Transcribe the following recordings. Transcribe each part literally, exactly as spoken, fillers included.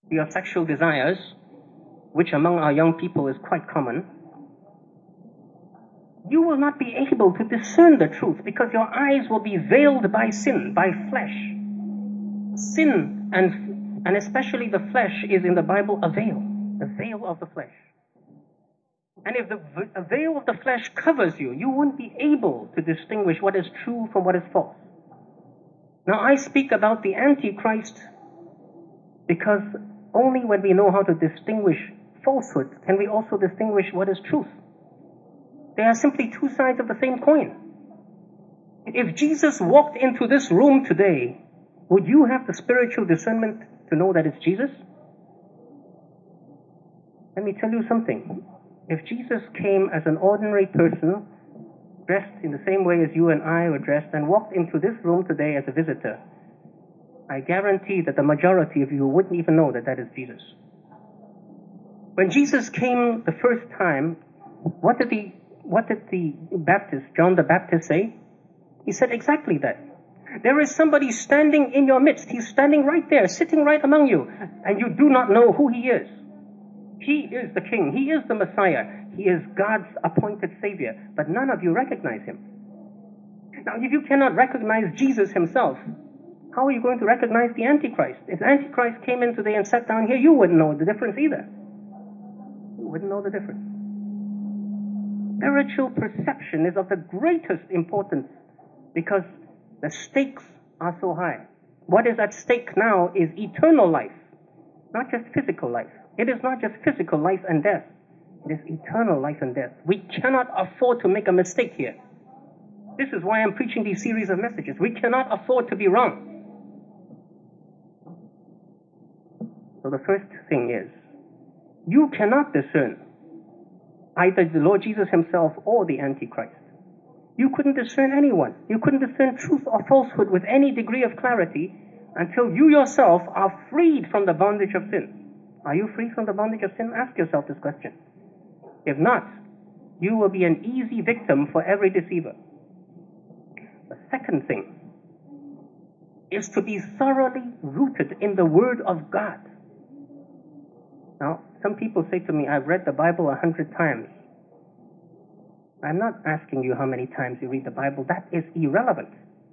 to your sexual desires, which among our young people is quite common, you will not be able to discern the truth because your eyes will be veiled by sin, by flesh. Sin and, and especially the flesh is in the Bible a veil, a veil of the flesh. And if the a veil of the flesh covers you, you won't be able to distinguish what is true from what is false. Now I speak about the Antichrist because only when we know how to distinguish falsehood can we also distinguish what is truth. They are simply two sides of the same coin. If Jesus walked into this room today, would you have the spiritual discernment to know that it's Jesus? Let me tell you something. If Jesus came as an ordinary person, dressed in the same way as you and I were dressed, and walked into this room today as a visitor, I guarantee that the majority of you wouldn't even know that that is Jesus. When Jesus came the first time, what did the, what did the Baptist, John the Baptist, say? He said exactly that. There is somebody standing in your midst. He's standing right there, sitting right among you, and you do not know who he is. He is the King. He is the Messiah. He is God's appointed Savior. But none of you recognize him. Now, if you cannot recognize Jesus himself, how are you going to recognize the Antichrist? If Antichrist came in today and sat down here, you wouldn't know the difference either. You wouldn't know the difference. Spiritual perception is of the greatest importance because the stakes are so high. What is at stake now is eternal life, not just physical life. It is not just physical life and death. It is eternal life and death. We cannot afford to make a mistake here. This is why I'm preaching these series of messages. We cannot afford to be wrong. So the first thing is, you cannot discern either the Lord Jesus himself or the Antichrist. You couldn't discern anyone. You couldn't discern truth or falsehood with any degree of clarity until you yourself are freed from the bondage of sin. Are you free from the bondage of sin? Ask yourself this question. If not, you will be an easy victim for every deceiver. The second thing is to be thoroughly rooted in the Word of God. Now, some people say to me, I've read the Bible a hundred times. I'm not asking you how many times you read the Bible. That is irrelevant.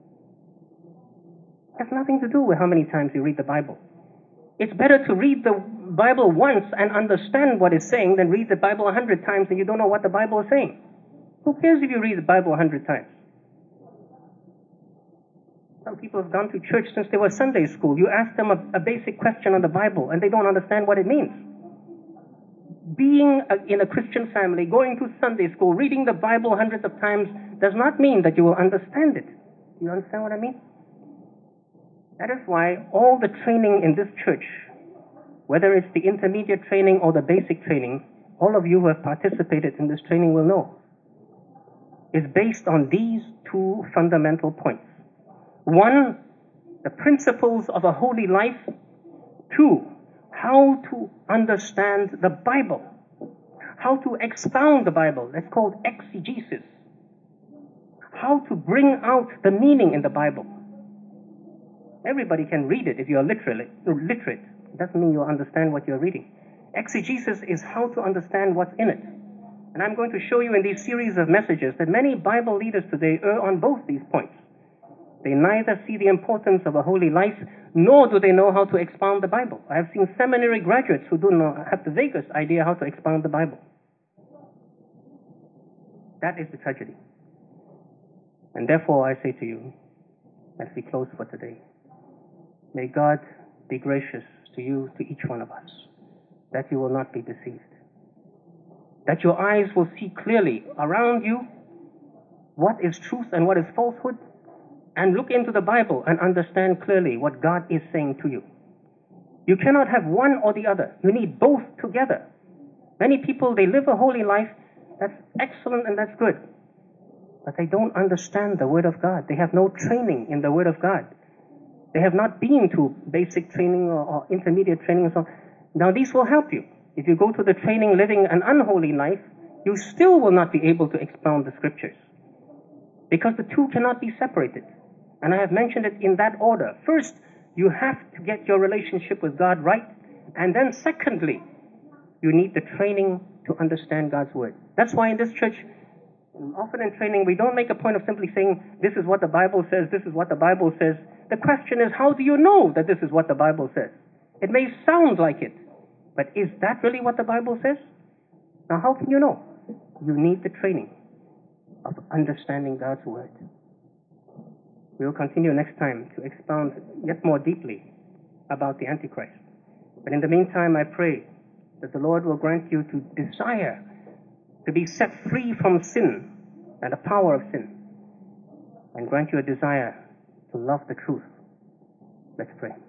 It has nothing to do with how many times you read the Bible. It's better to read the Bible once and understand what it's saying than read the Bible a hundred times and you don't know what the Bible is saying. Who cares if you read the Bible a hundred times? Some people have gone to church since they were Sunday school. You ask them a, a basic question on the Bible and they don't understand what it means. Being a, in a Christian family, going to Sunday school, reading the Bible hundreds of times does not mean that you will understand it. Do you understand what I mean? That is why all the training in this church, whether it's the intermediate training or the basic training, all of you who have participated in this training will know, is based on these two fundamental points. One, the principles of a holy life. Two, how to understand the Bible. How to expound the Bible. That's called exegesis. How to bring out the meaning in the Bible. Everybody can read it if you are literate. literate. It doesn't mean you understand what you're reading. Exegesis is how to understand what's in it. And I'm going to show you in these series of messages that many Bible leaders today err on both these points. They neither see the importance of a holy life, nor do they know how to expound the Bible. I have seen seminary graduates who do not have the vaguest idea how to expound the Bible. That is the tragedy. And therefore I say to you, as we close for today, may God be gracious to you, to each one of us, that you will not be deceived. That your eyes will see clearly around you what is truth and what is falsehood, and look into the Bible and understand clearly what God is saying to you. You cannot have one or the other. You need both together. Many people, they live a holy life. That's excellent and that's good. But they don't understand the Word of God. They have no training in the Word of God. They have not been to basic training or, or intermediate training and so on. Now these will help you. If you go to the training living an unholy life, you still will not be able to expound the Scriptures. Because the two cannot be separated. And I have mentioned it in that order. First, you have to get your relationship with God right. And then secondly, you need the training to understand God's Word. That's why in this church, often in training, we don't make a point of simply saying, this is what the Bible says, this is what the Bible says. The question is, how do you know that this is what the Bible says? It may sound like it, but is that really what the Bible says? Now, how can you know? You need the training of understanding God's Word. We will continue next time to expound yet more deeply about the Antichrist. But in the meantime, I pray that the Lord will grant you to desire to be set free from sin and the power of sin, and grant you a desire to love the truth. Let's pray.